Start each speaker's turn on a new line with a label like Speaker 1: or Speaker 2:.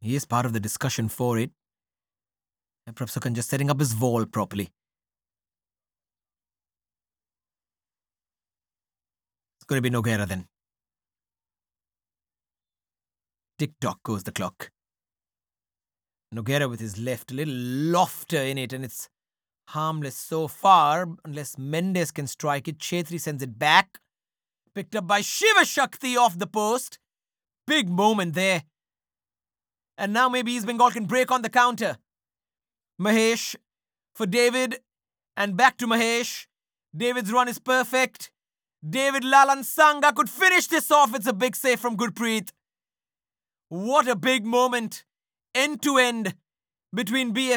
Speaker 1: He is part of the discussion for it. And Prabhsukhan just setting up his wall properly. It's going to be Nogueira then. Tick-tock goes the clock. Nogueira with his left, a little lofter in it, and it's harmless so far, unless Mendes can strike it. Chetri sends it back. Picked up by Shiva Shakti off the post. Big moment there. And now maybe East Bengal can break on the counter. Mahesh for David. And back to Mahesh. David's run is perfect. David Lalan Sangha could finish this off. It's a big save from Gurpreet. What a big moment. End to end between BF